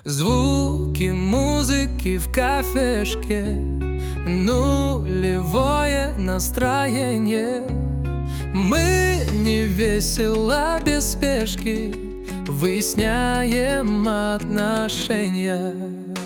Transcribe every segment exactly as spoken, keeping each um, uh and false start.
Звуки музыки в кафешке, нулевое настроение. Мы не весело без спешки выясняем отношения.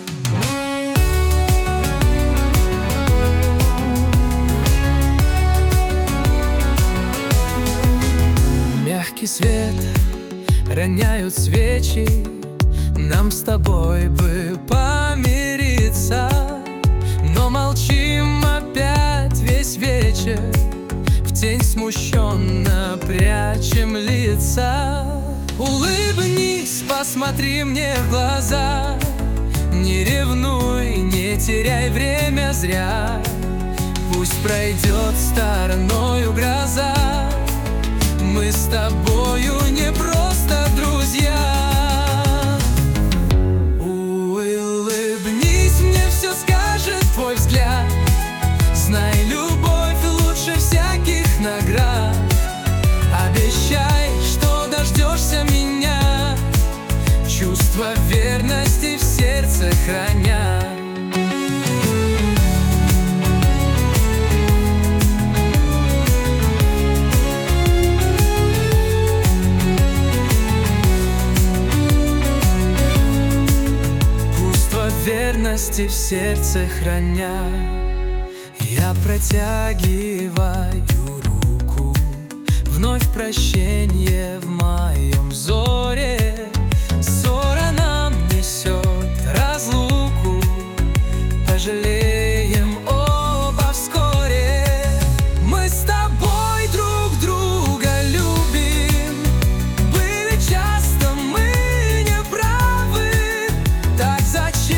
Мягкий свет роняют свечи, нам с тобой бы помириться, но молчим опять весь вечер, в тень смущенно прячем лица. Улыбнись, посмотри мне в глаза, не ревнуй, не теряй время зря. Пусть пройдет стороною гроза, мы с тобою не просто друзья. Улыбнись, мне все скажет твой взгляд. Знай, любовь лучше всяких наград. Обещай, что дождешься меня, чувство верности в сердце храня. Верности в сердце храня, я протягиваю руку, вновь прощение в моем взоре. Ссора нам несет разлуку, пожалеем оба вскоре. Мы с тобой друг друга любим, были часто мы не правы, так зачем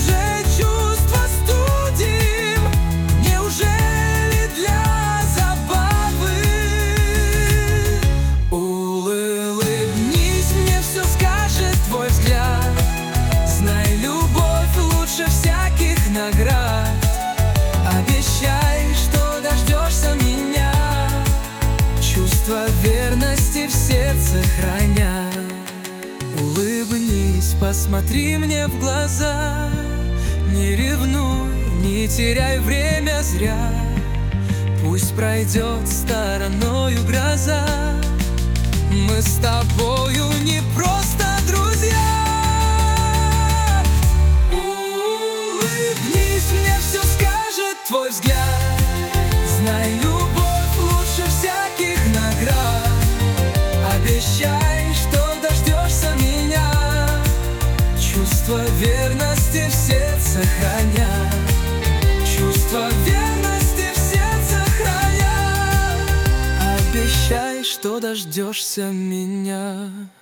наград? Обещай, что дождешься меня, чувство верности в сердце храня. Улыбнись, посмотри мне в глаза, не ревнуй, не теряй время зря. Пусть пройдет стороною гроза, мы с тобою не просто друзья. Твой взгляд, знай, любовь лучше всяких наград. Обещай, что дождешься меня, чувство верности в сердце храня. Чувство верности в сердце храня. Обещай, что дождешься меня.